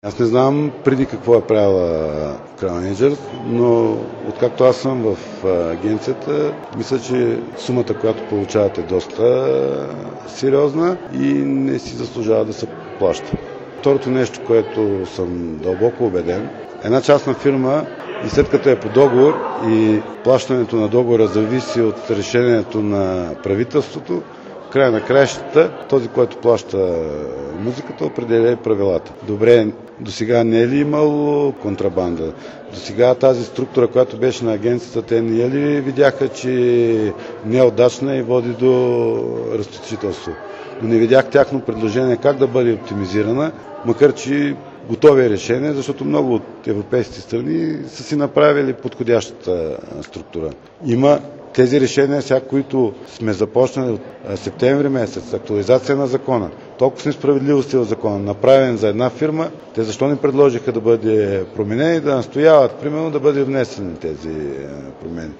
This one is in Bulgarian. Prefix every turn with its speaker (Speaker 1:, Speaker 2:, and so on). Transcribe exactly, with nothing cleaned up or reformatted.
Speaker 1: Аз не знам преди какво е правила Crown Rangers, но откакто аз съм в агенцията, мисля, че сумата, която получават е доста сериозна и не си заслужава да се плаща. Второто нещо, което съм дълбоко убеден, една частна фирма и след като е по договор и плащането на договора зависи от решението на правителството, в края на краищата този, който плаща музиката, определя правилата. Добре, до сега не е ли имало контрабанда? До сега тази структура, която беше на агенцията, те не е ли видяха, че не е удачна и води до разточителство? Но не видях тяхно предложение как да бъде оптимизирана, макар че готови решения, защото много от европейските страни са си направили подходящата структура. Има тези решения, сега, които сме започнали от септември месец, актуализация на закона, толкова несправедливости в закона, направен за една фирма, те защо не предложиха да бъде променен и да настояват, примерно, да бъде внесени тези промени?